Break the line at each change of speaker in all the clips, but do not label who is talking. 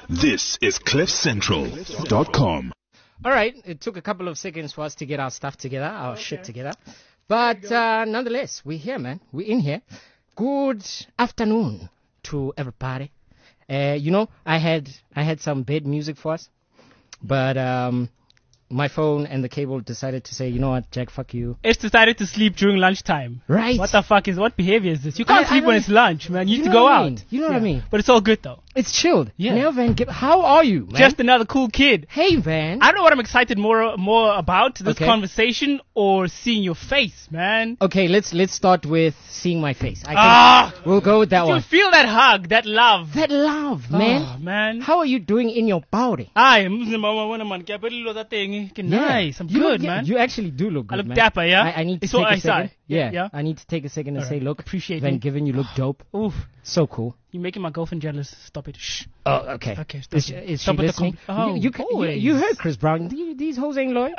This is CliffCentral.com.
All right, it took a couple of seconds for us to get our stuff together, our shit together. But nonetheless, we're here, man. We're in here. Good afternoon to everybody. I had some bed music for us, but my phone and the cable decided to say, you know what, Jack, fuck you.
It's decided to sleep during lunchtime.
Right.
What behavior is this? You can't sleep when it's lunch, man. You need to go out.
You know what I mean?
But it's all good, though.
It's chilled.
Yeah.
Now, Van, how are you, man?
Just another cool kid.
Hey, Van.
I don't know what I'm excited more about, this
Okay.
conversation or seeing your face, man.
Okay, let's start with seeing my face. We'll go with that
You
one.
feel that hug, that love.
That love, man.
Oh, man.
How are you doing in your body?
Nice. I'm good, man.
You actually do look good,
I look
man.
dapper, yeah?
I need to
It's
take
what
a
I
second.
say.
Yeah.
Yeah.
I need to take a second and
All
say,
right.
look,
Appreciate
Van
it.
Given, you look dope.
Oof.
So cool.
You're making my girlfriend jealous. Stop it. Shh.
Oh, okay.
Okay, stop
Is
it.
she
Stop with the
listening?
always.
You heard Chris Brown. These hoes ain't loyal.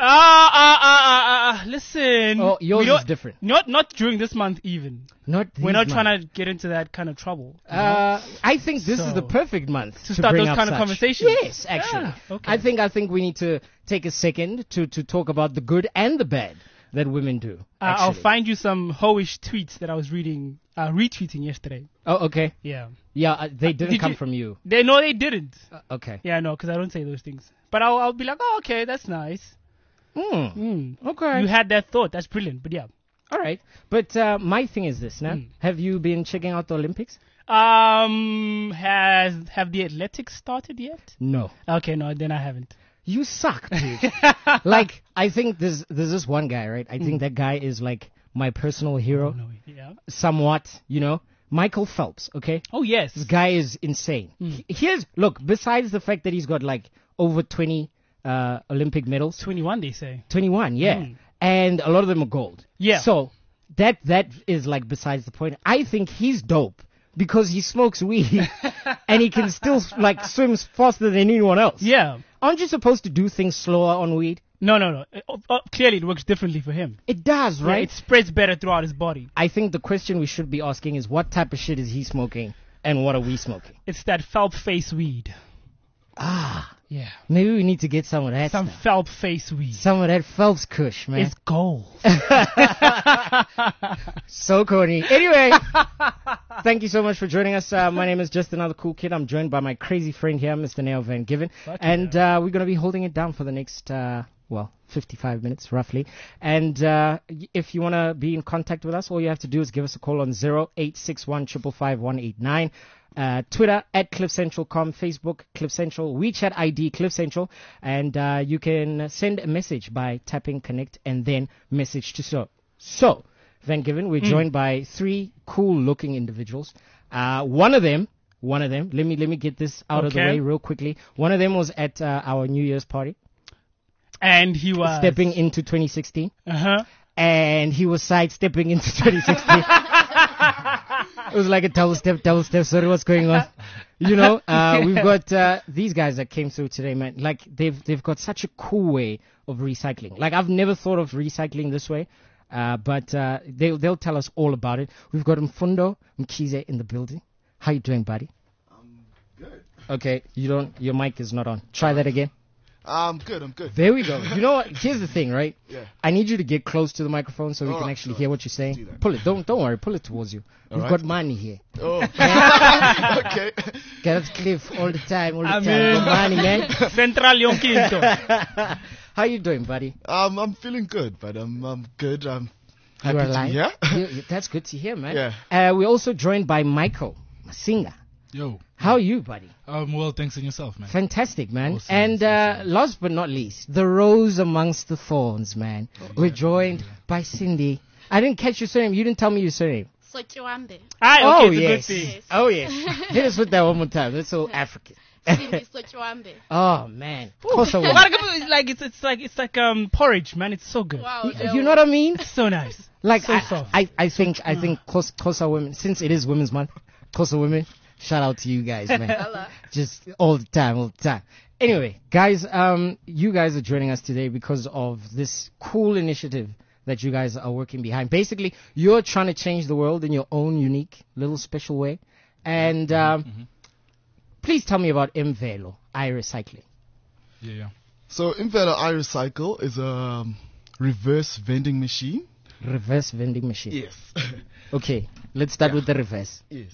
Listen.
Oh, yours
We don't-
is different.
Not during this month even. We're not trying to get into that kind of trouble.
I think this is
So-
the perfect month
to start
bring
those
up
kind of
such.
conversations.
Yes, actually.
Yeah, okay.
I think we need to take a second to talk about the good and the bad that women do.
I'll
actually.
find you some hoish tweets that I was retweeting yesterday.
Oh, okay.
Yeah.
Yeah, they didn't
Did
come
you-
from you.
They didn't.
Okay.
Yeah, no, because I don't say those things. But I'll be like, oh, okay, that's nice.
Okay.
You had that thought. That's brilliant. But yeah.
All right. But my thing is this, now. Have you been checking out the Olympics?
Have the athletics started yet?
No.
Okay, no, then I haven't.
You suck, dude. Like, I think there's this one guy, right? I think that guy is like my personal hero.
No, yeah.
Somewhat, Michael Phelps, okay?
Oh, yes.
This guy is insane. Look, besides the fact that he's got like over 20 Olympic medals.
21, they say.
21, yeah. And a lot of them are gold.
Yeah.
So that is like besides the point. I think he's dope because he smokes weed and he can still like swims faster than anyone else.
Yeah.
Aren't you supposed to do things slower on weed?
No. Clearly, it works differently for him.
It does,
Yeah,
right?
it spreads better throughout his body.
I think the question we should be asking is what type of shit is he smoking and what are we smoking?
It's that Phelps face weed. Yeah.
Maybe we need to get some of that
Some
stuff.
Phelps face weed.
Some of that Phelps kush, man.
It's gold.
So corny. Anyway, thank you so much for joining us. My name is Just Another Cool Kid. I'm joined by my crazy friend here, Mr. Neo Van Given. And we're going to be holding it down for the next, 55 minutes roughly. And if you want to be in contact with us, all you have to do is give us a call on 0861 555 189. Twitter at CliffCentral.com, Facebook Cliff Central, WeChat ID Cliff Central, and you can send a message by tapping connect and then message to show. So, Van Given, we're joined by three cool-looking individuals. One of them. Let me get this out of the way real quickly. One of them was at our New Year's party.
And he was
stepping into 2016.
Uh-huh.
And he was sidestepping into 2016. It was like a double step. Sorry, what's going on? We've got these guys that came through today, man. Like they've got such a cool way of recycling. Like I've never thought of recycling this way, but they'll tell us all about it. We've got Mfundo Mkhize in the building. How you doing, buddy?
I'm good.
Okay, your mic is not on. Try that again.
I'm good.
There we go. You know what? Here's the thing, right?
Yeah.
I need you to get close to the microphone so we can actually hear what you're saying.
do that.
Pull it. Don't worry. Pull it towards you. We've
right.
got money here.
Oh. Okay.
Get us Cliff all the time. We've got
Amen.
money, man.
Central Yonkinto.
How you doing, buddy?
I'm feeling good, but I'm good. I'm happy
You're
to
alive?
be here.
That's good to hear, man.
Yeah.
We're also joined by Michael Masinga.
Yo.
How are you, buddy?
Well, thanks in yourself, man.
Fantastic, man.
Awesome,
And last but not least, the rose amongst the thorns, man. We're joined by Cindy. I didn't catch your surname. You didn't tell me your surname.
Sochiwambe.
Okay,
Oh,
it's a
yes.
good thing.
Oh, yes. Hit us with that one more time. That's so African.
Cindy Sochiwambe.
Oh, man. Of course I will.
It's like porridge, man. It's so good.
Wow.
You know what I mean?
It's so nice.
Like,
So soft.
I think Xhosa women, since it is Women's Month, Xhosa women, shout out to you guys, man. Just all the time. Anyway, guys, you guys are joining us today because of this cool initiative that you guys are working behind. Basically, you're trying to change the world in your own unique little special way. And please tell me about Imvelo iRecycling.
Yeah.
So Imvelo iRecycle is a reverse vending machine.
Reverse vending machine.
Yes.
Okay, let's start with the reverse.
Yes.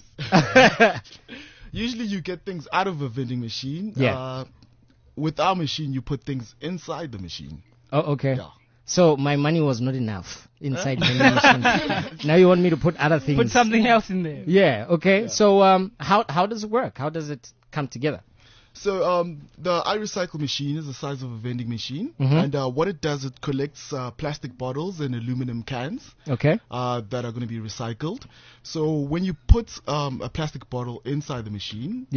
Usually you get things out of a vending machine.
Yeah.
With our machine, you put things inside the machine.
Oh, okay.
Yeah.
So my money was not enough inside the vending machine. Now you want me to put other things.
Put something else in there.
Yeah. Okay. Yeah. So how does it work? How does it come together?
So the iRecycle machine is the size of a vending machine, and what it does, it collects plastic bottles and aluminum cans.
Okay.
That are going to be recycled. So when you put a plastic bottle inside the machine,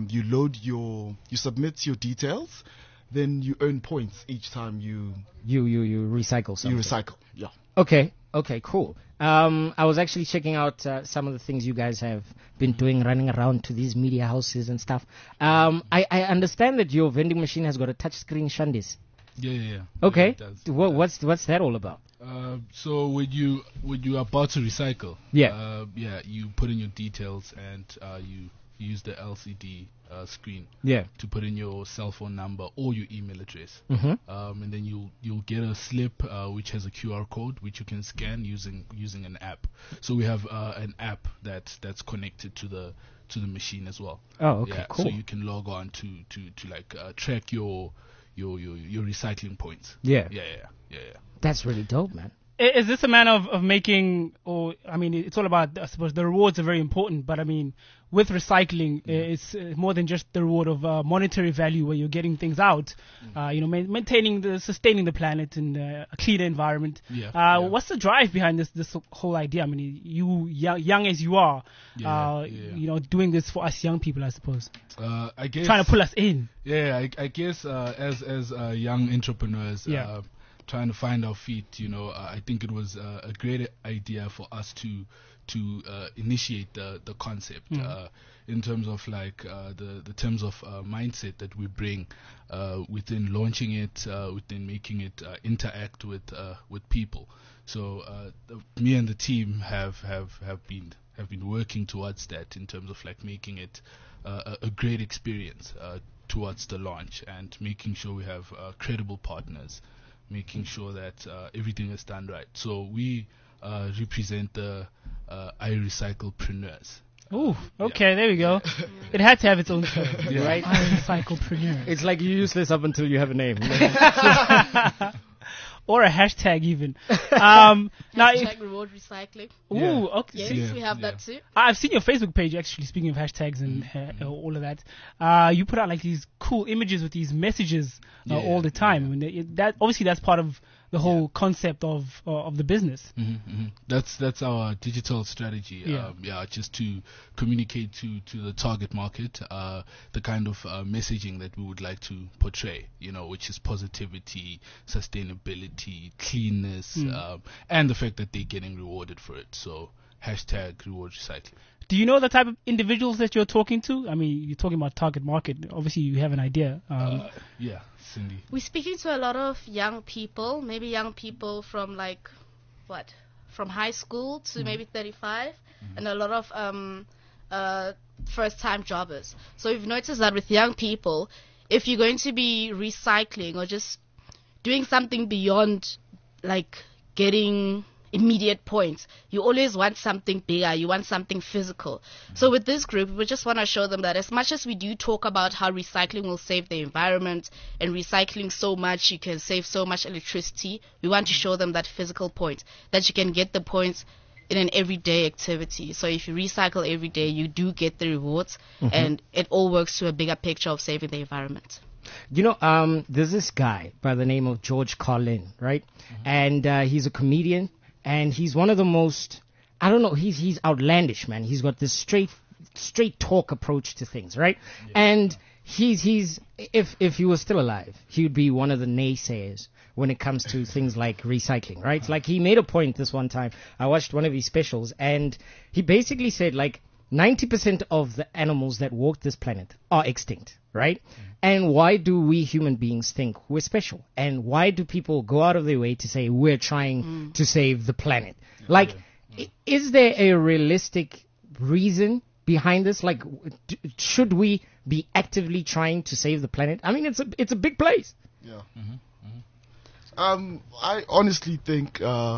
you submit your details, then you earn points each time you
recycle something.
You recycle, yeah.
Okay, cool. I was actually checking out some of the things you guys have been doing, running around to these media houses and stuff. I understand that your vending machine has got a touch screen, Shandis.
Yeah.
Okay.
Yeah, it does.
What's that all about?
So when you are about to recycle, you put in your details and you use the LCD screen to put in your cell phone number or your email address, and then you'll get a slip which has a QR code which you can scan using an app. So we have an app that's connected to the machine as well.
Oh, okay, cool.
So you can log on to like track your recycling points.
Yeah.
Yeah.
That's really dope, man.
Is this a matter of making, or I mean, it's all about, I suppose the rewards are very important, but I mean, with recycling, it's more than just the reward of monetary value where you're getting things out, sustaining the planet and a cleaner environment. What's the drive behind this whole idea? I mean, you young as you are, doing this for us young people, I suppose.
I guess
trying to pull us in.
Yeah, I guess as young entrepreneurs. Trying to find our feet, I think it was a great idea for us to initiate the concept in terms of like the terms of mindset that we bring within launching it, within making it interact with people. So me and the team have been working towards that in terms of like making it a great experience towards the launch and making sure we have credible partners. Making sure that everything is done right. So we represent the iRecyclepreneurs.
Ooh, okay, there we go. It had to have its own term,
right?
iRecyclepreneurs.
It's like you're useless up until you have a name.
Or a hashtag even.
Hashtag reward recycling.
Ooh, okay.
Yes, we have that too.
I've seen your Facebook page actually, speaking of hashtags and all of that. You put out like these cool images with these messages all the time. I mean, that's part of the whole concept of the business.
That's our digital strategy. Just to communicate to the target market the kind of messaging that we would like to portray, which is positivity, sustainability, cleanness, and the fact that they're getting rewarded for it. So hashtag reward recycling.
Do you know the type of individuals that you're talking to? I mean, you're talking about target market. Obviously, you have an idea.
Cindy.
We're speaking to a lot of young people, maybe young people from from high school to maybe 35, and a lot of first-time jobbers. So we've noticed that with young people, if you're going to be recycling or just doing something beyond like getting immediate points, you always want something bigger, you want something physical. So with this group, we just want to show them that as much as we do talk about how recycling will save the environment and recycling so much, you can save so much electricity, we want to show them that physical point, that you can get the points in an everyday activity. So if you recycle every day, you do get the rewards, and it all works to a bigger picture of saving the environment.
There's this guy by the name of George Carlin, right? And he's a comedian. And he's one of the most, I don't know, he's outlandish, man. He's got this straight talk approach to things, right? And he's if he was still alive, he would be one of the naysayers when it comes to things like recycling, right? Like he made a point this one time. I watched one of his specials, and he basically said like 90% of the animals that walk this planet are extinct, right? And why do we human beings think we're special? And why do people go out of their way to say we're trying to save the planet? Like, is there a realistic reason behind this? Like, should we be actively trying to save the planet? I mean, it's a big place.
Yeah. I honestly think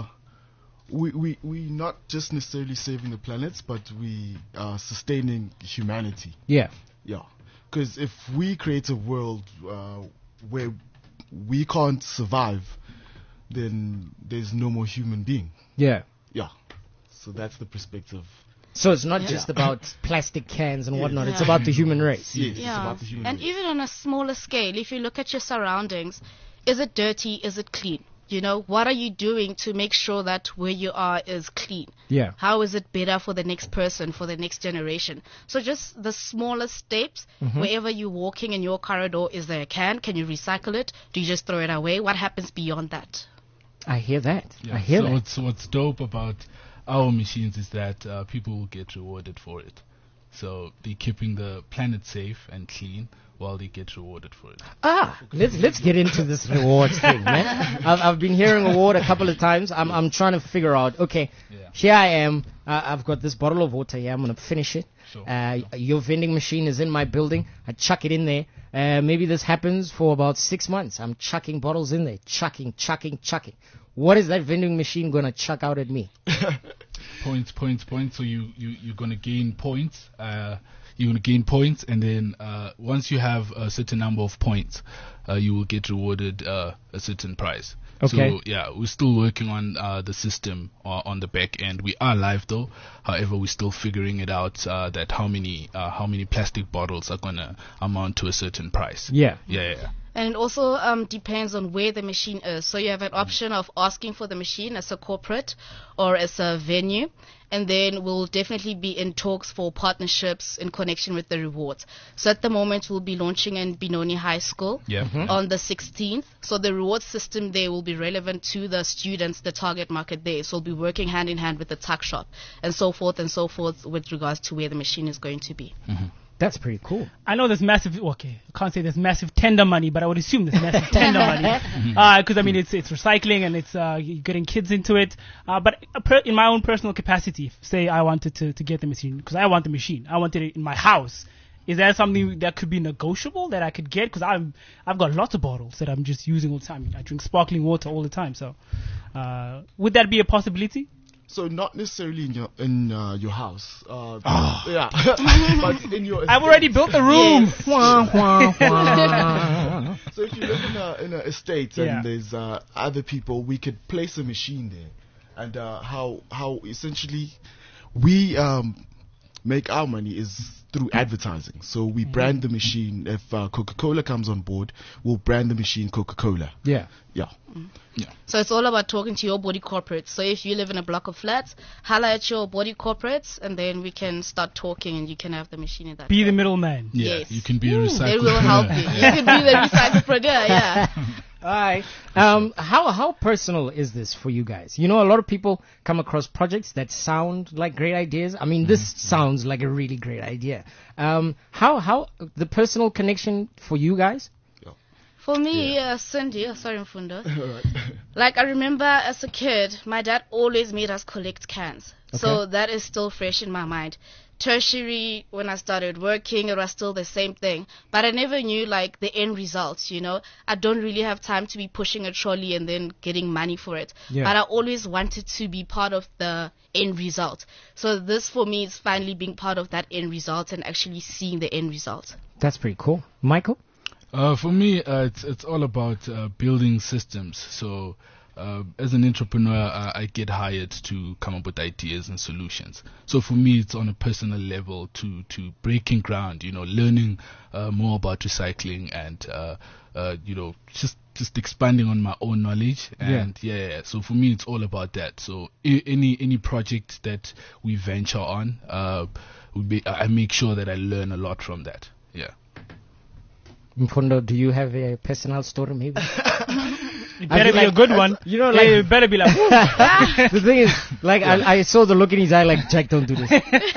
we not just necessarily saving the planet, but we are sustaining humanity.
Yeah.
Yeah. Because if we create a world where we can't survive, then there's no more human being.
Yeah.
Yeah. So that's the perspective.
So it's not just about plastic cans and whatnot. It's about the human race.
Yes, it's about the human
and
race.
even on a smaller scale, if you look at your surroundings, is it dirty? Is it clean? You know, what are you doing to make sure that where you are is clean?
Yeah.
How is it better for the next person, for the next generation? So just the smallest steps, wherever you're walking in your corridor, is there a can? Can you recycle it? Do you just throw it away? What happens beyond that?
I hear that.
Yeah.
I hear
so
that.
what's dope about our machines is that people will get rewarded for it. So they're keeping the planet safe and clean while they get rewarded for it.
Let's get into this rewards thing, man. I've been hearing award a couple of times. I'm trying to figure out. Okay, here I am. I've got this bottle of water here. I'm gonna finish it.
Sure.
Your vending machine is in my building. I chuck it in there. Maybe this happens for about 6 months. I'm chucking bottles in there, chucking. What is that vending machine gonna chuck out at me?
Points. So you're gonna gain points. You're gonna gain points, and then once you have a certain number of points, you will get rewarded a certain prize.
Okay.
So yeah, we're still working on the system on the back end. We are live though. However, we're still figuring it out that how many plastic bottles are gonna amount to a certain price.
Yeah.
Yeah.
And it also depends on where the machine is. So you have an option of asking for the machine as a corporate or as a venue. And then we'll definitely be in talks for partnerships in connection with the rewards. So at the moment, we'll be launching in Benoni High School on the 16th. So the reward system there will be relevant to the students, the target market there. So we'll be working hand in hand with the tuck shop and so forth with regards to where the machine is going to be.
That's pretty cool.
I know there's massive, I can't say there's massive tender money, but I would assume there's massive tender money. Because, I mean, it's recycling and it's you're getting kids into it. But in my own personal capacity, say I wanted to get the machine, because I want the machine. I wanted it in my house. Is there something that could be negotiable that I could get? Because I've got lots of bottles that I'm just using all the time. I drink sparkling water all the time. So would that be a possibility?
So not necessarily in your house. Yeah. But in your estate.
I've already built the room.
So if you live in an estate and there's other people, we could place a machine there. And how essentially we make our money is through advertising. So we brand the machine. If Coca-Cola comes on board, we'll brand the machine Coca-Cola.
Yeah.
So it's all about talking to your body corporates. So if you live in a block of flats, holla at your body corporates, and then we can start talking, and you can have the machine in that.
Be the middleman.
Yeah,
yes.
you can be a recycler.
They will help you. You can be the recyclepreneur, yeah.
All right. How personal is this for you guys? You know, a lot of people come across projects that sound like great ideas. I mean, this sounds like a really great idea. How the personal connection for you guys?
For me, Cindy, sorry, Mfundo. Like, I remember as a kid, my dad always made us collect cans. Okay. So that is still fresh in my mind. Tertiary, when I started working, it was still the same thing. But I never knew, like, the end results, you know. I don't really have time to be pushing a trolley and then getting money for it. Yeah. But I always wanted to be part of the end result. So this, for me, is finally being part of that end result and actually seeing the end result.
That's pretty cool. Michael?
For me, it's all about building systems. So as an entrepreneur, I get hired to come up with ideas and solutions. So for me, it's on a personal level to breaking ground, you know, learning more about recycling and, you know, just expanding on my own knowledge. And so for me, it's all about that. So any project that we venture on, I make sure that I learn a lot from that. Yeah.
Mfundo, do you have a personal story maybe?
It better be like, a good one. You know, like, it better be like,
the thing is, like, I saw the look in his eye like, Jack, don't do this.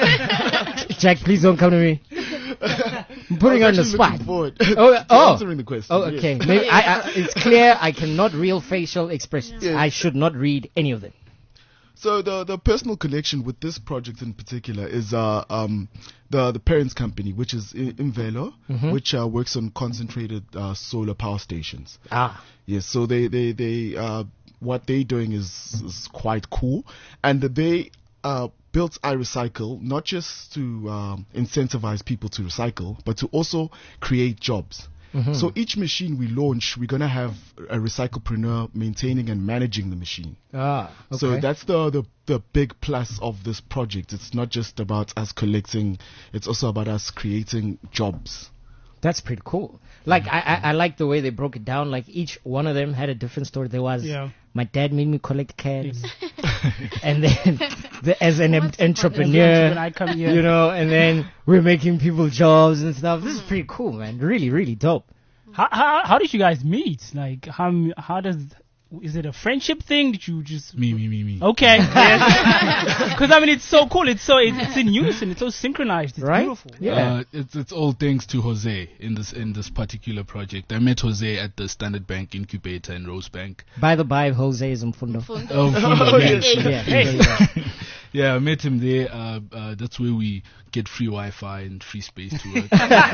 Jack, please don't come to me. I'm putting on the spot.
Answering the question.
Oh, okay. Yes. Maybe it's clear I cannot read facial expressions. Yes. I should not read any of them.
So the personal connection with this project in particular is the parents company, which is Imvelo, which works on concentrated solar power stations. Yes. So they what they're doing is quite cool, and they built iRecycle not just to incentivize people to recycle, but to also create jobs. So each machine we launch, we're going to have a recyclepreneur maintaining and managing the machine.
Okay.
So that's the big plus of this project. It's not just about us collecting, it's also about us creating jobs.
That's pretty cool. Like, I like the way they broke it down. Like, each one of them had a different story. There was, my dad made me collect cans. And then, as an entrepreneur,
when I come here.
you know, and then we're making people jobs and stuff. This is pretty cool, man. Really, really dope.
How did you guys meet? Like, how does... Is it a friendship thing? Did you just
me?
Okay, because I mean it's so cool. It's in unison. It's so synchronized. It's
right?
beautiful.
Yeah.
It's all thanks to Jose in this particular project. I met Jose at the Standard Bank incubator in Rosebank.
By the by, Jose is Mfundo.
Oh, Mfundo,
Yeah.
Yeah, I met him there. That's where we get free Wi-Fi and free space to work.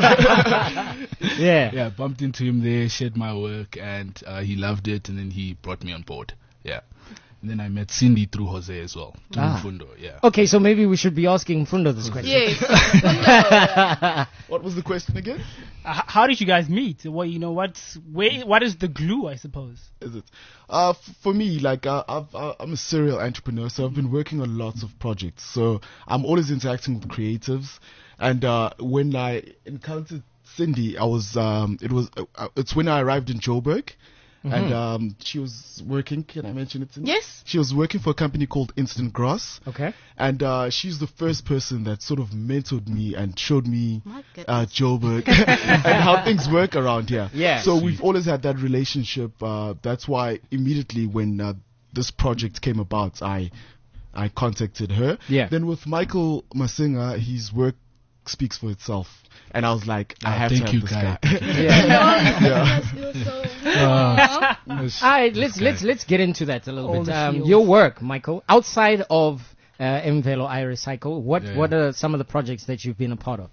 Yeah.
Bumped into him there, shared my work, and he loved it, and then he brought me on board. Yeah. And then I met Cindy through Jose as well, through Mfundo, yeah.
Okay, so maybe we should be asking Mfundo this question.
Yes.
What was the question again?
How did you guys meet? What what is the glue? I suppose.
Is it? For me, like I'm a serial entrepreneur, so I've been working on lots of projects. So I'm always interacting with creatives, and when I encountered Cindy, I was it's when I arrived in Joburg. And she was working, can I mention it? Cindy?
Yes.
She was working for a company called Instant Grass.
Okay.
And she's the first person that sort of mentored me and showed me Joburg and how things work around here.
Yeah.
So we've always had that relationship. That's why immediately when this project came about, I contacted her.
Yeah.
Then with Michael Masinga, his work speaks for itself. And I was like, I have to have this guy.
All right, let's get into that a little bit. Your work, Michael, outside of Imvelo iRecycle, what are some of the projects that you've been a part of?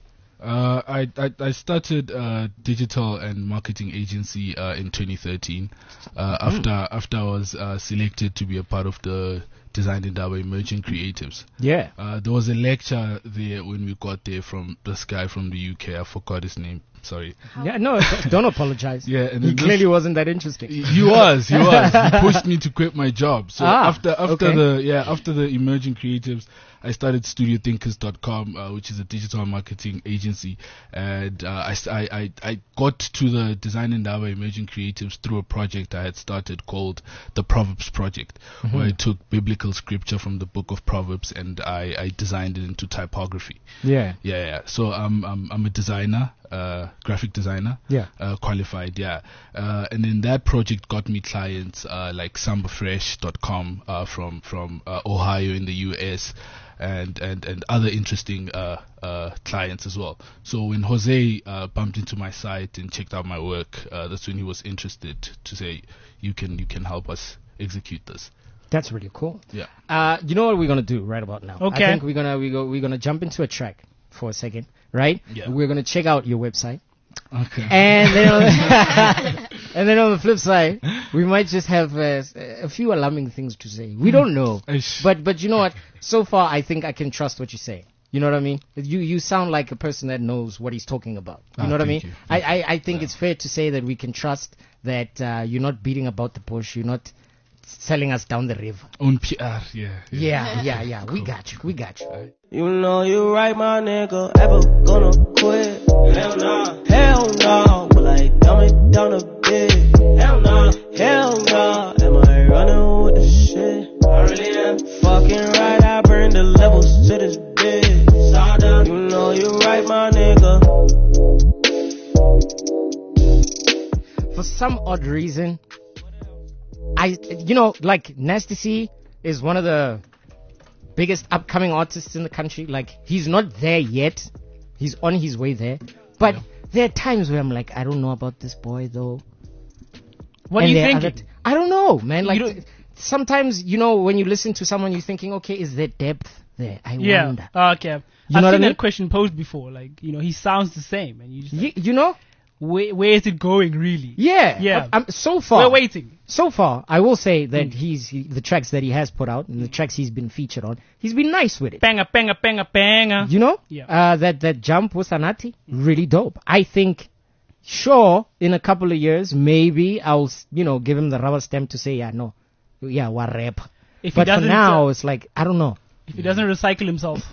I started a digital and marketing agency in 2013 after I was selected to be a part of the Design Indaba Emerging Creatives.
Yeah.
There was a lecture there when we got there from this guy from the UK. I forgot his name. Sorry.
Yeah, no, don't apologize.
Yeah, and
he clearly wasn't that interesting.
He was. He pushed me to quit my job. So after the Emerging Creatives, I started StudioThinkers.com, which is a digital marketing agency, and I got to the Design Indaba Emerging Creatives through a project I had started called the Proverbs Project, where I took biblical scripture from the book of Proverbs and I designed it into typography.
Yeah.
So I'm a designer. Graphic designer, qualified, and then that project got me clients like SambaFresh.com from Ohio in the US, and other interesting clients as well. So when Jose bumped into my site and checked out my work, that's when he was interested to say, you can help us execute this.
That's really cool.
Yeah.
You know what we're gonna do right about now?
Okay.
I think we're gonna jump into a track for a second, right?
Yeah.
We're gonna check out your website.
Okay.
And then on the flip side, we might just have a few alarming things to say. We don't know, but you know what? So far, I think I can trust what you say. You know what I mean? You sound like a person that knows what he's talking about. You know what I mean? I think it's fair to say that we can trust that you're not beating about the bush. You're not selling us down the river.
On PR,
Yeah. We got you.
You know you right, my nigga. Ever gonna quit? Hell nah. Hell nah. Will I dumb it down a bit? Hell nah. Hell nah. Am I running with the shit? I really am. Fucking right, I burn the levels to this bitch. Sawdust. You know you right, my nigga.
For some odd reason, like Nasty C is one of the biggest upcoming artists in the country. Like, he's not there yet. He's on his way there. But there are times where I'm like, I don't know about this boy though.
What do you think?
I don't know, man. Like, sometimes, when you listen to someone, you're thinking, okay, is there depth there? I wonder.
Okay. I've seen that question posed before. Like, he sounds the same. And you just where is it going, really?
Yeah. So far.
We're waiting.
So far, I will say that the tracks that he has put out and the tracks he's been featured on, he's been nice with it.
Banger, banger, banger, banger.
Yeah. That jump with Anati, really dope. I think, sure, in a couple of years, maybe I'll, give him the rubber stamp to say, we're rap. But for now, it's like, I don't know.
If he doesn't recycle himself.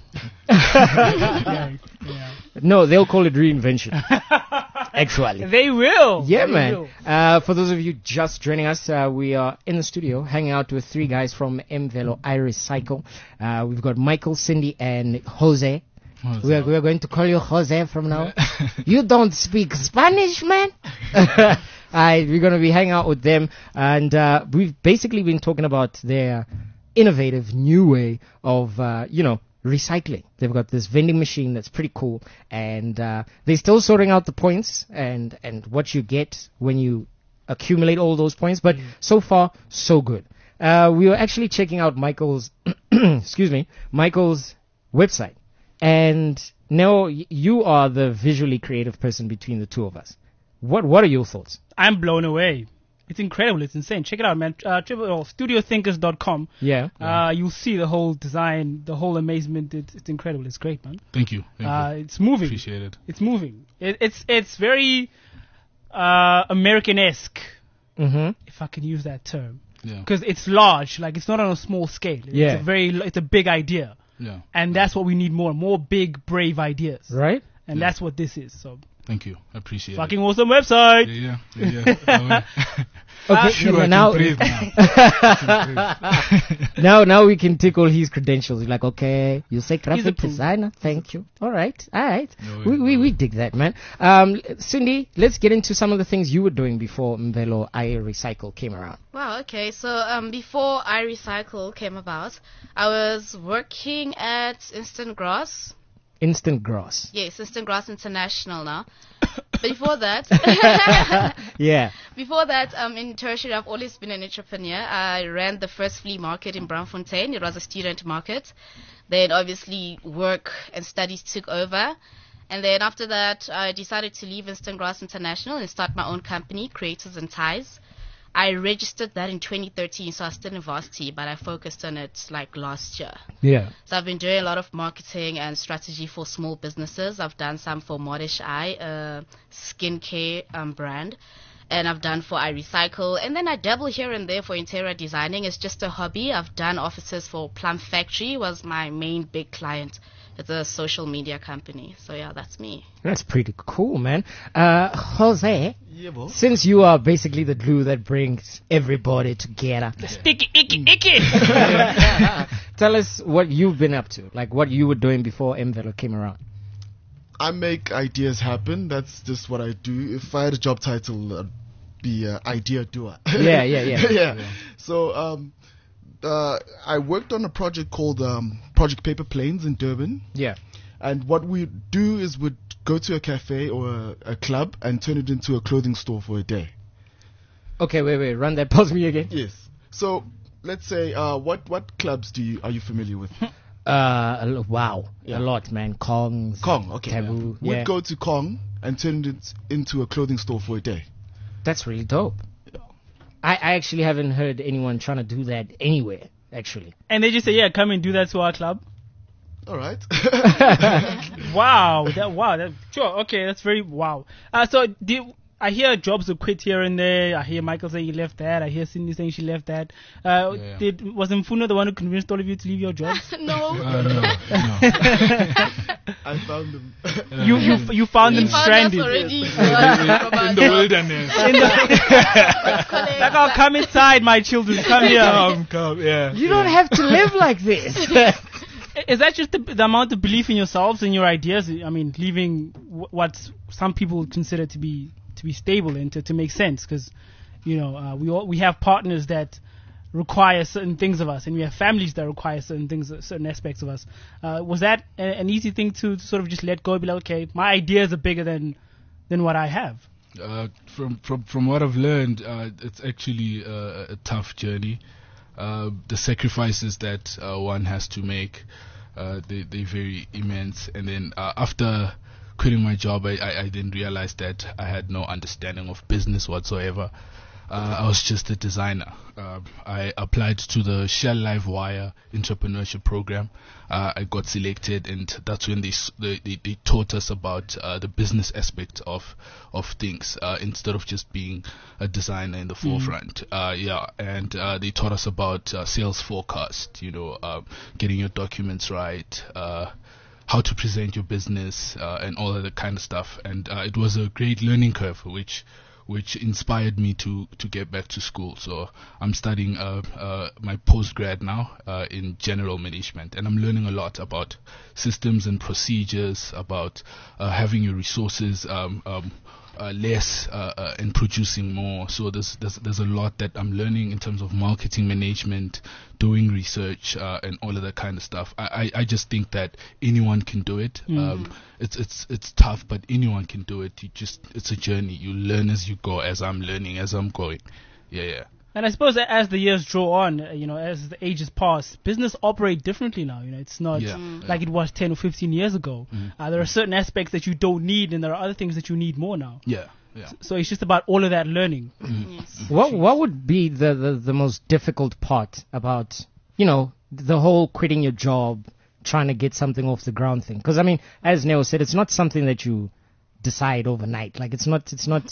No, they'll call it reinvention. Actually.
They will.
Yeah,
they
man.
Will.
For those of you just joining us, we are in the studio hanging out with 3 guys from Mvelo iRecycle. We've got Michael, Cindy, and Jose. We are going to call you Jose from now. You don't speak Spanish, man. We're going to be hanging out with them. And we've basically been talking about their innovative new way of, recycling. They've got this vending machine that's pretty cool, and they're still sorting out the points and what you get when you accumulate all those points, but so far, so good. We were actually checking out Michael's Michael's website, and now you are the visually creative person between the two of us. What are your thoughts?
I'm blown away. It's incredible. It's insane. Check it out, man. StudioThinkers.com.
Yeah.
You'll see the whole design, the whole amazement. It's incredible. It's great, man.
Thank you.
It's moving.
Appreciate it.
It's moving. It's very American-esque, if I can use that term.
Yeah.
Because it's large. Like, it's not on a small scale.
Yeah.
It's a big idea.
Yeah.
And that's what we need more big, brave ideas.
Right?
And that's what this is. So.
Thank you. I appreciate
Fucking awesome website.
Yeah.
Okay,
sure,
now,
now.
now we can tickle his credentials. You're like, okay, you say graphic designer. Thank you. All right.
No,
we dig that, man. Cindy, let's get into some of the things you were doing before Mvelo iRecycle came around.
Wow, okay. So before iRecycle came about, I was working at Instant Grass.
Instant Grass.
Yes, Instant Grass International now. Before that, Before that, in tertiary, I've always been an entrepreneur. I ran the first flea market in Braamfontein. It was a student market. Then obviously work and studies took over. And then after that, I decided to leave Instant Grass International and start my own company, Creators and Ties. I registered that in 2013, so I was still in varsity, but I focused on it like last year.
Yeah.
So I've been doing a lot of marketing and strategy for small businesses. I've done some for Modish Eye, a skincare brand, and I've done for iRecycle. And then I dabble here and there for interior designing. It's just a hobby. I've done offices for Plum Factory, was my main big client. It's a social media company. So yeah, that's me.
That's pretty cool, man. Jose, since you are basically the glue that brings everybody together.
Sticky, icky.
Tell us what you've been up to, like what you were doing before Mvelo came around.
I make ideas happen. That's just what I do. If I had a job title, I'd be idea doer.
Yeah.
So, I worked on a project called Project Paper Planes in Durban.
Yeah.
And what we do is we'd go to a cafe or a club and turn it into a clothing store for a day.
Okay, wait. Run that past me again.
Yes. So let's say, what clubs are you familiar with?
Wow. A lot, man. Kong,
okay.
Taboo.
Yeah. We'd go to Kong and turn it into a clothing store for a day.
That's really dope. I actually haven't heard anyone trying to do that anywhere, actually.
And they just say, yeah, come and do that to our club.
All right.
Wow. Sure. Okay. That's very wow. So I hear jobs were quit here and there. I hear Michael saying he left that. I hear Cindy saying she left that. Was Mfuno the one who convinced all of you to leave your jobs?
No.
No.
I found them.
You found them stranded.
Already,
in the wilderness.
Like, oh, come inside, my children. Come here.
Come. Yeah.
You don't have to live like this.
Is that just the amount of belief in yourselves and your ideas? I mean, leaving what some people consider to be stable and to make sense, because we have partners that require certain things of us, and we have families that require certain things, certain aspects of us. Was that an easy thing to sort of just let go and be like, okay, my ideas are bigger than what I have?
From what I've learned, it's actually a tough journey. the sacrifices that one has to make, they're very immense. And then after quitting my job, I then realized that I had no understanding of business whatsoever. I was just a designer. I applied to the Shell Livewire entrepreneurship program. I got selected, and that's when they taught us about the business aspect of things instead of just being a designer in the forefront. And they taught us about sales forecast. Getting your documents right. How to present your business and all of that kind of stuff. And it was a great learning curve, which inspired me to get back to school. So I'm studying my postgrad now in general management, and I'm learning a lot about systems and procedures, about having your resources less and producing more. So there's a lot that I'm learning in terms of marketing management, doing research, and all of that kind of stuff. I just think that anyone can do it. It's tough, but anyone can do it. It's a journey. You learn as you go, as I'm learning, as I'm going. Yeah.
And I suppose that as the years draw on, as the ages pass, business operate differently now. It's not like it was 10 or 15 years ago. There are certain aspects that you don't need, and there are other things that you need more now.
Yeah.
So it's just about all of that learning.
Yes.
What would be the most difficult part about, the whole quitting your job, trying to get something off the ground thing? Because, as Neo said, it's not something that you decide overnight. Like, it's not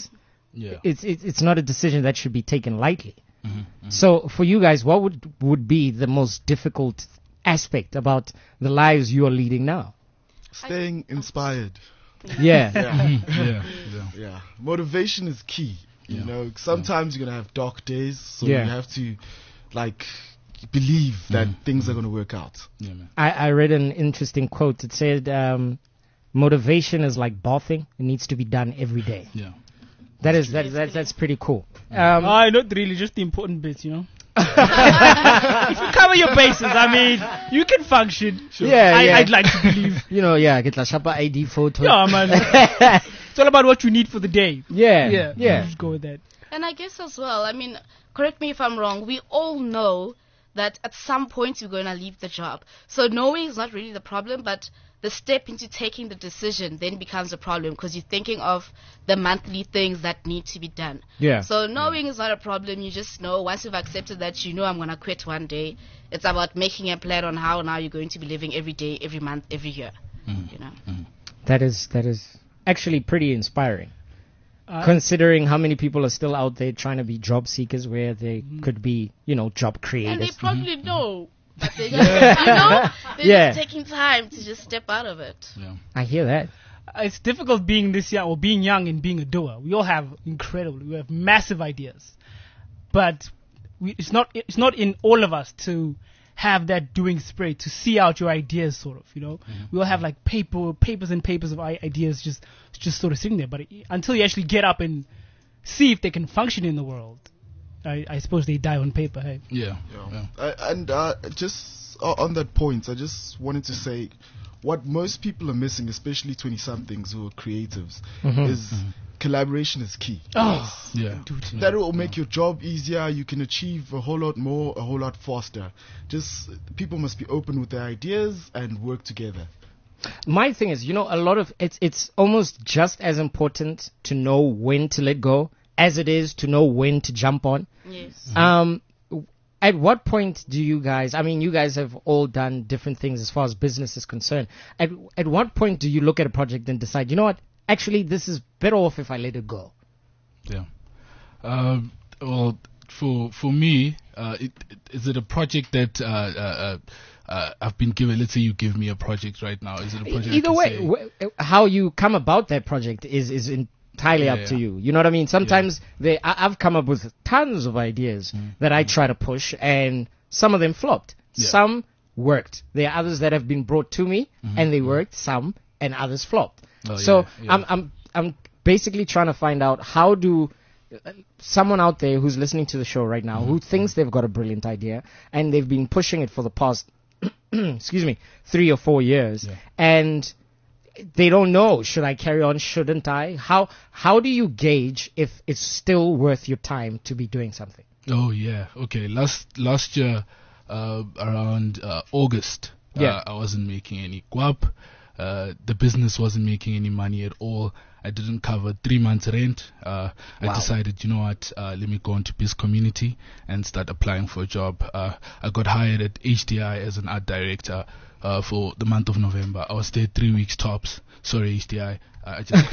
a decision that should be taken lightly. So for you guys, what would be the most difficult aspect about the lives you are leading now?
Staying inspired.
Yeah.
Yeah. Motivation is key. Sometimes you're going to have dark days, so you have to believe that things are going to work out.
Yeah, man.
I read an interesting quote. It said, motivation is like bathing. It needs to be done every day.
Yeah.
That's pretty cool.
Not really, just the important bits, If you cover your bases, you can function.
Sure.
I'd like to believe.
Get la shapa ID photo.
Yeah, man. It's all about what you need for the day.
Yeah.
Just go with that.
And I guess as well, correct me if I'm wrong, we all know that at some point you're going to leave the job. So knowing is not really the problem, but the step into taking the decision then becomes a problem because you're thinking of the monthly things that need to be done.
Yeah.
So knowing is not a problem. You just know once you've accepted that I'm going to quit one day, it's about making a plan on how now you're going to be living every day, every month, every year.
That is actually pretty inspiring. Considering how many people are still out there trying to be job seekers where they could be, job creators.
And they probably know. But they just, just taking time to just step out of it.
Yeah.
I hear that.
It's difficult being this young or being young and being a doer. We all have we have massive ideas, but it's not in all of us to have that doing spirit to see out your ideas, sort of. We all have papers and papers of ideas just sort of sitting there. But until you actually get up and see if they can function in the world, I suppose they die on paper, hey?
Yeah.
Just on that point, I just wanted to say what most people are missing, especially 20-somethings who are creatives, is collaboration is key.
Oh,
yeah.
That will make your job easier. You can achieve a whole lot more, a whole lot faster. Just people must be open with their ideas and work together.
My thing is, a lot of it's almost just as important to know when to let go as it is to know when to jump on.
Yes.
At what point do you guys, you guys have all done different things as far as business is concerned. At what point do you look at a project and decide, what, actually this is better off if I let it go?
Yeah. Well, for me, is it a project that I've been given? Let's say you give me a project right now. Is it a project?
Either way, how you come about that project is entirely up to you. You know what I mean? Sometimes I've come up with tons of ideas that I try to push, and some of them flopped. Yeah. Some worked. There are others that have been brought to me and they worked. Some and others flopped. I'm basically trying to find out how do someone out there who's listening to the show right now who thinks they've got a brilliant idea and they've been pushing it for the past 3 or 4 years and they don't know, should I carry on, shouldn't I? How do you gauge if it's still worth your time to be doing something?
Oh yeah, okay. Last year, around August, I wasn't making any guap. The business wasn't making any money at all. I didn't cover 3 months rent. I decided, you know what, let me go into Biz Community and start applying for a job. I got hired at HDI as an art director for the month of November. I was there 3 weeks tops. Sorry, HDI. I just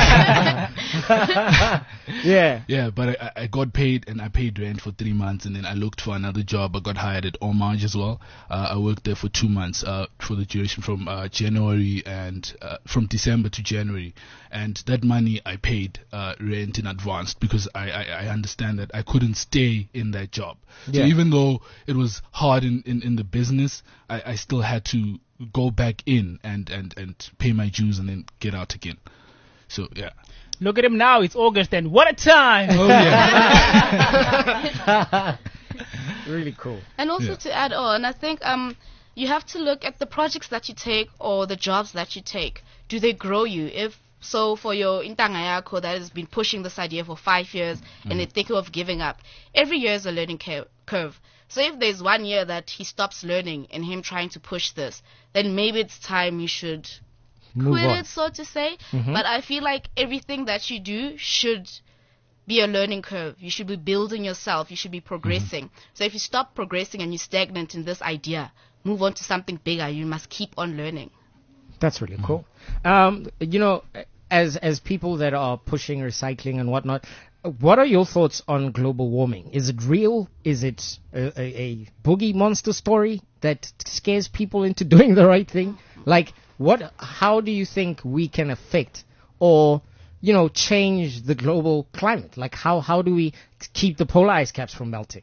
yeah, but I got paid, and I paid rent for 3 months, and then I looked for another job. I got hired at Orange as well. I worked there for 2 months for the duration from January and from December to January, and that money I paid rent in advance because I understand that I couldn't stay in that job. So even though it was hard in the business, I still had to go back in and pay my dues and then get out again. So yeah.
Look at him now. It's August, and what a time!
Oh yeah.
Really cool.
And also to add on, I think you have to look at the projects that you take or the jobs that you take. Do they grow you? If so, for your Intangayako that has been pushing this idea for 5 years and they're thinking of giving up, every year is a learning curve. So if there's 1 year that he stops learning and him trying to push this, then maybe it's time you should quit it, so to say. But I feel like everything that you do should be a learning curve. You should be building yourself. You should be progressing. So if you stop progressing and you're stagnant in this idea, move on to something bigger. You must keep on learning.
That's really cool. You know, as people that are pushing recycling and whatnot, what are your thoughts on global warming? Is it real? Is it a boogie monster story that scares people into doing the right thing? Like, how do you think we can affect or, you know, change the global climate? Like, how do we keep the polar ice caps from melting?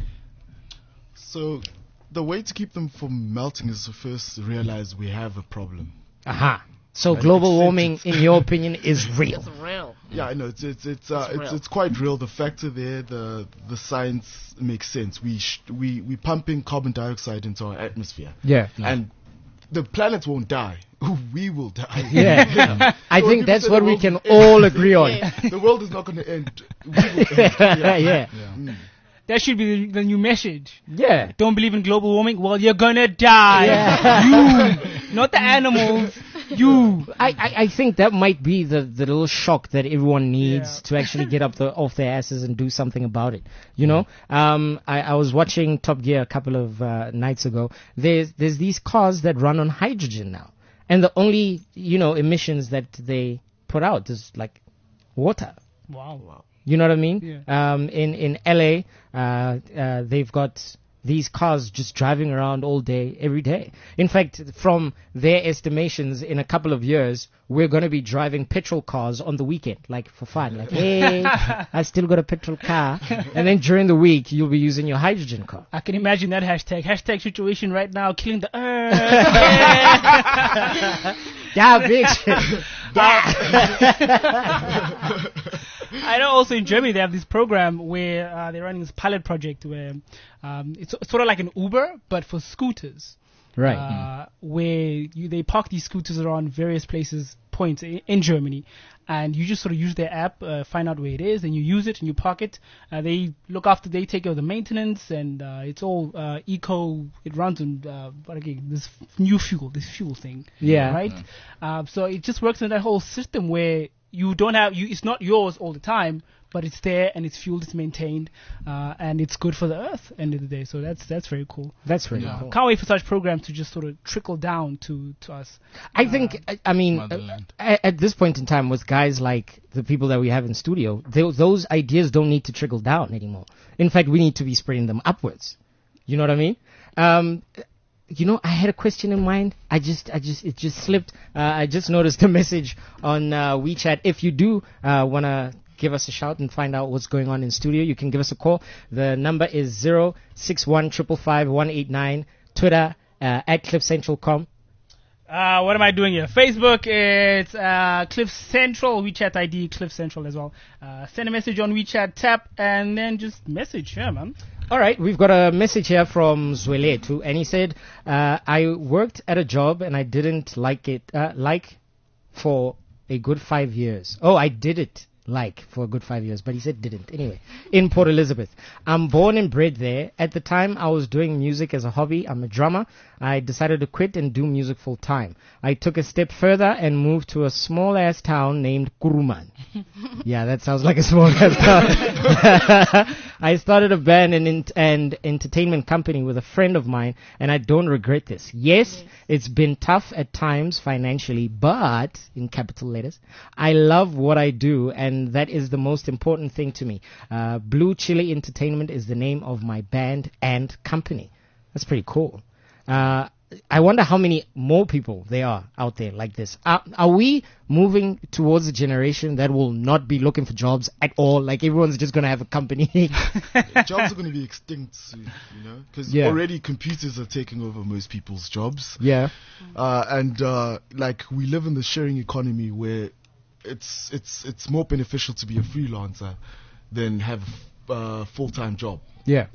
So, the way to keep them from melting is to first realize we have a problem.
So global warming, in your opinion, is real.
It's real.
Yeah, I know it's quite real. The factor there, the science makes sense. We pumping carbon dioxide into our atmosphere. And the planet won't die. We will die.
I think that's what we can all agree on.
The world is not going to end. We will end.
That should be the new message.
Yeah.
Don't believe in global warming? Well, you're gonna die. You, not the animals. You.
I think that might be the little shock that everyone needs to actually get off their asses and do something about it. You know? I was watching Top Gear a couple of nights ago. There's these cars that run on hydrogen now. And the only, you know, emissions that they put out is like water.
Wow.
You know what I mean? Yeah. In LA, they've got these cars just driving around all day, every day. In fact, from their estimations, in a couple of years, we're going to be driving petrol cars on the weekend, like for fun. Like, hey, I still got a petrol car. And then during the week, you'll be using your hydrogen car.
I can imagine that hashtag. Hashtag situation right now, killing the earth.
Yeah, bitch.
I know also in Germany they have this program where they're running this pilot project where it's sort of like an Uber but for scooters.
Right.
Where they park these scooters around various points in Germany, and you just sort of use their app, find out where it is, and you use it and you park it. They take care of the maintenance, and it's all eco. It runs on this fuel thing.
Yeah.
Right. So it just works in that whole system where you don't have it's not yours all the time, but it's there and it's fueled, it's maintained, and it's good for the earth end of the day. So that's very cool.
That's really cool.
Can't wait for such programs to just sort of trickle down to us.
I think, I mean, at this point in time, with guys like the people that we have in studio, those ideas don't need to trickle down anymore. In fact, we need to be spreading them upwards. You know what I mean? You know, I had a question in mind. It just slipped. I just noticed a message on WeChat. If you do want to give us a shout and find out what's going on in studio, you can give us a call. The number is 061555189. Twitter at CliffCentral.com.
What am I doing here? Facebook, it's Cliff Central. WeChat ID, Cliff Central as well. Send a message on WeChat, tap, and then just message. Yeah, man.
All right, we've got a message here from Zweletu, and he said, I worked at a job and I didn't like it, for a good 5 years. Oh, I did it like for a good 5 years, but he said didn't. Anyway, in Port Elizabeth. I'm born and bred there. At the time, I was doing music as a hobby. I'm a drummer. I decided to quit and do music full time. I took a step further and moved to a small ass town named Kuruman. Yeah, that sounds like a small ass town. I started a band and entertainment company with a friend of mine, and I don't regret this. Yes, it's been tough at times financially, but, in capital letters, I love what I do, and that is the most important thing to me. Blue Chili Entertainment is the name of my band and company. That's pretty cool. I wonder how many more people there are out there like this. Are we moving towards a generation that will not be looking for jobs at all? Like everyone's just going to have a company?
Jobs are going to be extinct soon, because already computers are taking over most people's jobs.
Yeah.
And like we live in the sharing economy where it's more beneficial to be a freelancer than have a full-time job.
Yeah.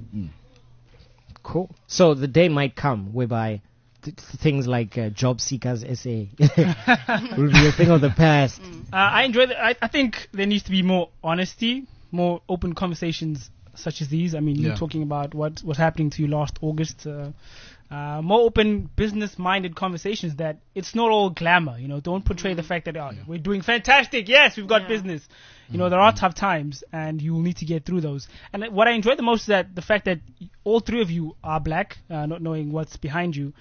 Cool. So the day might come whereby things like Job Seekers SA will be a thing of the past.
I enjoy that. I think there needs to be more honesty, more open conversations such as these. I mean, you're talking about what was happening to you last August. More open, business-minded conversations that it's not all glamour. Don't portray the fact that we're doing fantastic. Yes, we've got business. There are tough times, and you will need to get through those. And what I enjoy the most is that the fact that all three of you are black, not knowing what's behind you.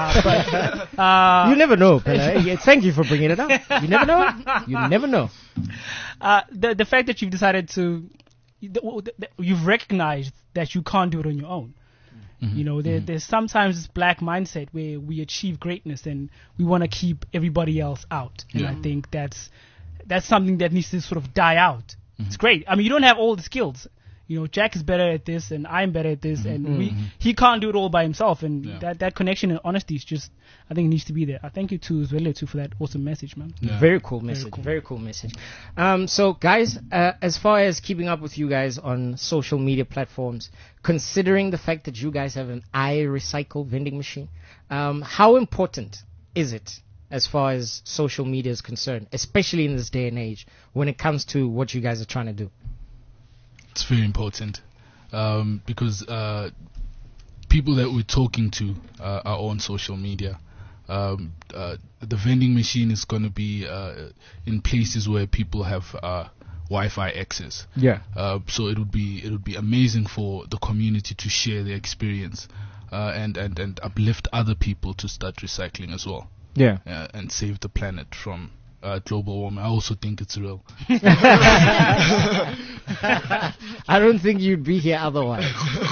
But
you never know, Pele. Thank you for bringing it up. You never know. You never know.
The fact that you've decided to, you've recognized that you can't do it on your own. There's sometimes this black mindset where we achieve greatness and we want to keep everybody else out. And I think that's something that needs to sort of die out. It's great. I mean, you don't have all the skills. Jack is better at this and I'm better at this and he can't do it all by himself. And that connection and honesty is just, I think it needs to be there. I thank you too, Zweli, too, for that awesome message, man.
Yeah. Very cool message. Very cool message. So guys, as far as keeping up with you guys on social media platforms, considering the fact that you guys have an iRecycle vending machine, how important is it as far as social media is concerned, especially in this day and age when it comes to what you guys are trying to do?
It's very important because people that we're talking to are on social media. The vending machine is going to be in places where people have Wi-Fi access.
Yeah.
So it would be amazing for the community to share their experience and uplift other people to start recycling as well.
Yeah.
And save the planet from global warming. I also think it's real.
I don't think you'd be here otherwise.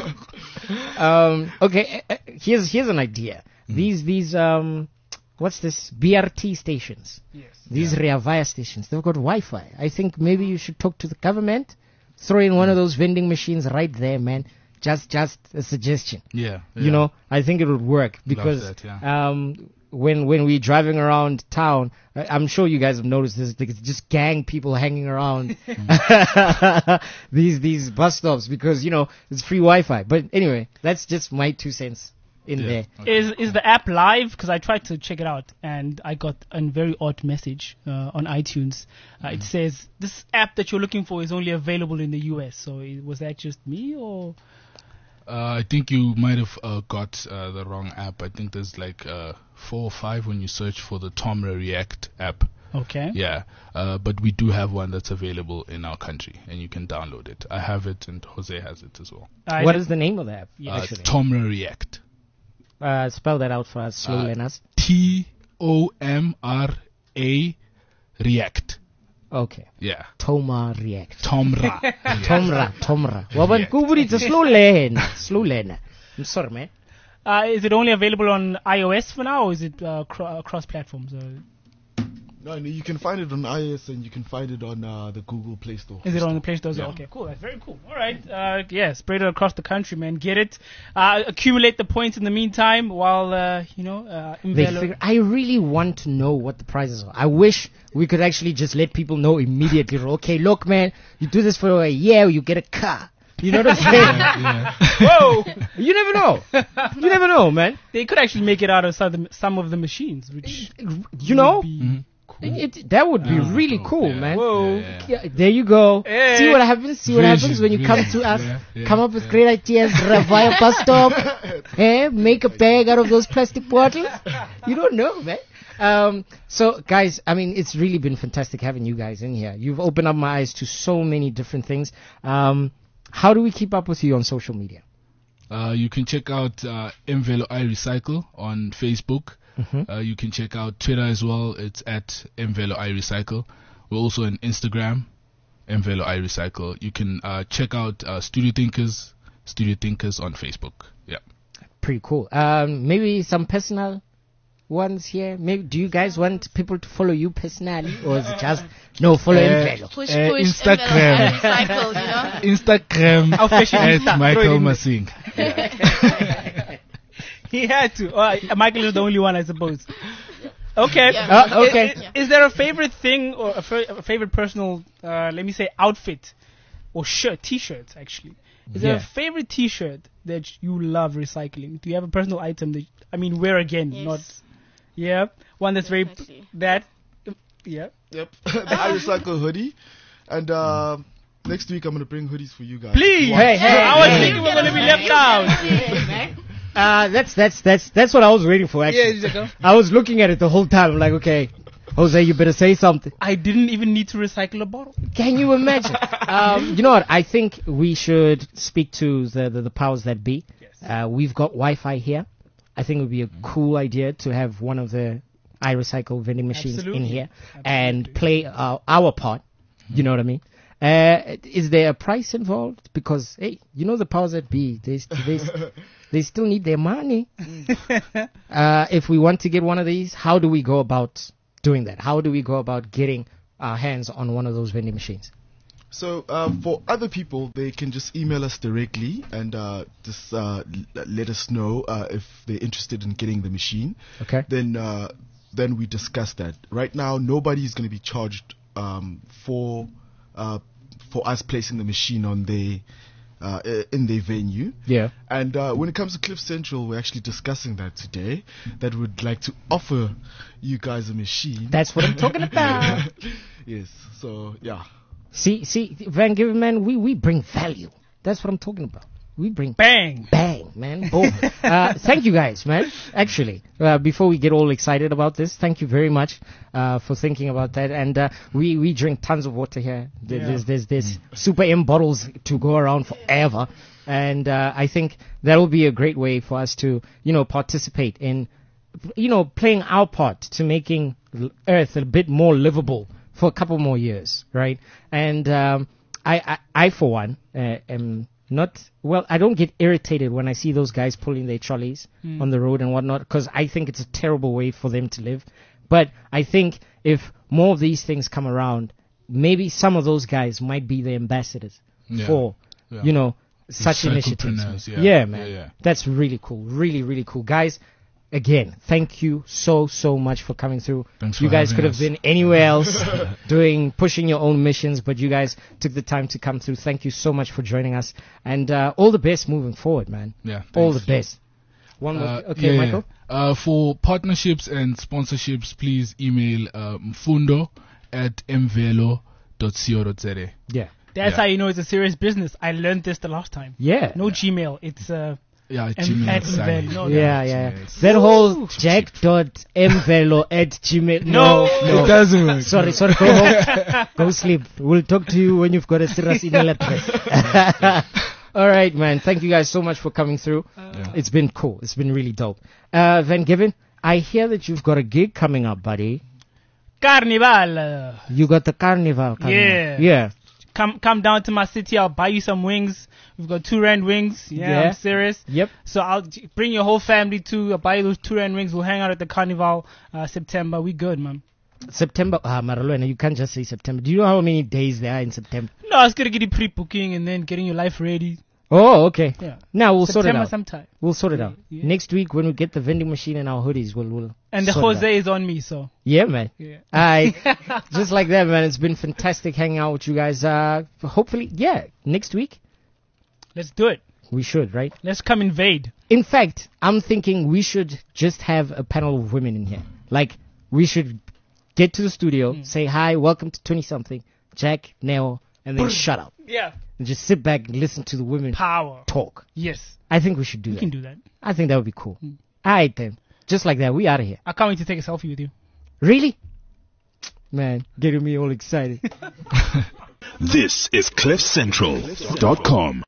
Okay, here's an idea. These what's this? BRT stations.
Yes.
These Rea Vaya stations. They've got Wi-Fi. I think maybe you should talk to the government. Throw in one of those vending machines right there, man. Just a suggestion.
Yeah.
I think it would work because
Love that,
when we're driving around town, I'm sure you guys have noticed this. It's just gang people hanging around these bus stops because it's free Wi-Fi. But anyway, that's just my 2 cents in there.
Okay. Is the app live? Because I tried to check it out and I got a very odd message on iTunes. It says this app that you're looking for is only available in the US. So was that just me or?
I think you might have got the wrong app. I think there's like 4 or 5 when you search for the Tomra React app.
Okay.
Yeah, but we do have one that's available in our country, and you can download it. I have it, and Jose has it as well.
What is the name of the app?
Tomra React.
Spell that out for us, slow learners.
Tomra React.
Okay.
Yeah.
Tomra React.
Tomra.
Tomra. Waban it's a slow learner. I'm sorry, man.
Is it only available on iOS for now, or is it cross platforms?
No, you can find it on iOS and you can find it on the Google Play Store.
Is it on the Play Store? Yeah. Okay, cool. That's very cool. All right. Spread it across the country, man. Get it. Accumulate the points in the meantime while,
I really want to know what the prizes are. I wish we could actually just let people know immediately. Okay, look, man, you do this for a year, you get a car. You know what I'm saying? Whoa! You never know. You never know, man.
They could actually make it out of some of the machines, which
That would be really cool, man.
Whoa.
Yeah, there you go.
Hey.
See what happens. See what happens when you come to us. Come up with great ideas. Via bus stop. Make a bag out of those plastic bottles. You don't know, man. So, guys, I mean, it's really been fantastic having you guys in here. You've opened up my eyes to so many different things. How do we keep up with you on social media?
You can check out Mvelo I Recycle on Facebook. You can check out Twitter as well. It's at Mvelo I Recycle. We're also on Instagram, Mvelo I Recycle. You can check out Studio Thinkers on Facebook. Yeah.
Pretty cool. Maybe some personal ones here. Maybe do you guys want people to follow you personally, or is it just no follow Mvelo?
Push,
Instagram.
Recycle, you know?
Instagram
How fashion is
at
that?
Michael Masing.
He had to. Michael is the only one, I suppose. Okay.
Yeah.
Okay.
Is there a favorite thing or a favorite personal, let me say, outfit or shirt, T-shirts actually? Is there a favorite T-shirt that you love recycling? Do you have a personal item that, I mean, wear again, not, one that's
Definitely.
yeah.
Yep. The I Recycle hoodie. And next week I'm going to bring hoodies for you guys.
Please.
Hey,
I was thinking we're gonna be left out.
That's what I was waiting for, actually.
Yeah,
I was looking at it the whole time. I'm like, okay, Jose, you better say something.
I didn't even need to recycle a bottle.
Can you imagine? You know what? I think we should speak to the powers that be.
Yes.
We've got Wi-Fi here. I think it would be a cool idea to have one of the iRecycle vending machines in here and play our part. You know what I mean? Is there a price involved? Because, hey, you know the powers that be, they still need their money. If we want to get one of these, how do we go about doing that? How do we go about getting our hands on one of those vending machines?
So for other people, they can just email us directly and just let us know if they're interested in getting the machine.
Okay.
Then we discuss that. Right now, nobody is going to be charged for us placing the machine on in their venue.
Yeah.
And when it comes to Cliff Central, we're actually discussing that today, that we'd like to offer you guys a machine.
That's what I'm talking about.
Yes. So, yeah.
See, Van Given, man, we bring value. That's what I'm talking about. We bring
Bang,
man. Boom. Thank you guys, man. Actually, before we get all excited about this, thank you very much for thinking about that. And we drink tons of water here. There's Super M bottles to go around forever. And I think that will be a great way for us to, participate in, playing our part to making Earth a bit more livable for a couple more years, right? And I for one, am not, well, I don't get irritated when I see those guys pulling their trolleys on the road and whatnot, because I think it's a terrible way for them to live. But I think if more of these things come around, maybe some of those guys might be the ambassadors for, such initiatives. Yeah, man. Yeah. That's really cool. Really, really cool. Guys, again, thank you so much for coming through.
Thanks
you
for
guys
having
could have
us.
been anywhere else pushing your own missions, but you guys took the time to come through. Thank you so much for joining us, and all the best moving forward, man.
Yeah,
all
thanks.
the best. One more. Okay, Michael.
For partnerships and sponsorships, please email mfundo@mvelo.co.za.
Yeah.
That's how you know it's a serious business. I learned this the last time.
Yeah.
No Gmail. It's
Gmail.
Yeah. That whole jack.mvelo@gmail. No.
It doesn't work.
Sorry. Go home. Go sleep. We'll talk to you when you've got a serious email address. All right, man. Thank you guys so much for coming through. It's been cool. It's been really dope. Van Given, I hear that you've got a gig coming up, buddy.
Carnival.
You got the carnival coming up. Yeah.
Come down to my city. I'll buy you some wings. We've got 2 rand wings. Yeah, I'm serious.
Yep.
So I'll bring your whole family too. I'll buy you those 2 rand wings. We'll hang out at the carnival September. We good, man.
September. Maralena, you can't just say September. Do you know how many days there are in September?
No, I was gonna get you pre-booking and then getting your life ready.
Oh, okay.
Yeah.
Now we'll
September
sort it out.
sometime.
We'll sort it out.
Yeah.
Next week when we get the vending machine and our hoodies, we'll
And the
sort it out.
Jose is on me, so.
Yeah, man.
Yeah.
Just like that, man. It's been fantastic hanging out with you guys. Hopefully, next week.
Let's do it.
We should, right?
Let's come invade.
In fact, I'm thinking we should just have a panel of women in here. Like, we should get to the studio, say hi, welcome to 20-something, Jack, Neo, and then shut up.
Yeah.
And just sit back and listen to the women talk.
Yes.
I think we should do that.
We can do that.
I think that would be cool. All right, then. Just like that, we out of here.
I can't wait to take a selfie with you.
Really? Man, getting me all excited.
This is CliffCentral.com.